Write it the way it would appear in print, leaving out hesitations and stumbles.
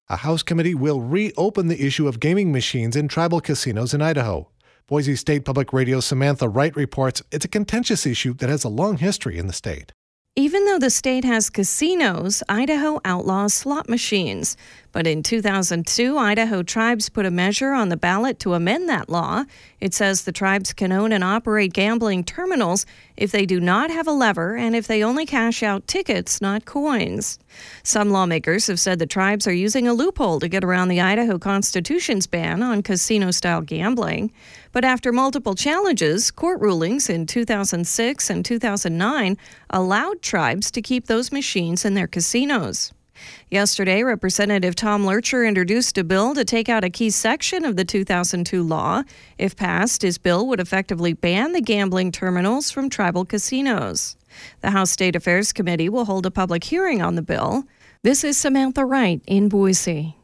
A House committee will reopen the issue of gaming machines in tribal casinos in Idaho. Boise State Public Radio's Samantha Wright reports it's a contentious issue that has a long history in the state. Even though the state has casinos, Idaho outlaws slot machines. But in 2002, Idaho tribes put a measure on the ballot to amend that law. It says the tribes can own and operate gambling terminals if they do not have a lever and if they only cash out tickets, not coins. Some lawmakers have said the tribes are using a loophole to get around the Idaho Constitution's ban on casino-style gambling. But after multiple challenges, court rulings in 2006 and 2009 allowed tribes to keep those machines in their casinos. Yesterday, Representative Tom Lurcher introduced a bill to take out a key section of the 2002 law. If passed, his bill would effectively ban the gambling terminals from tribal casinos. The House State Affairs Committee will hold a public hearing on the bill. This is Samantha Wright in Boise.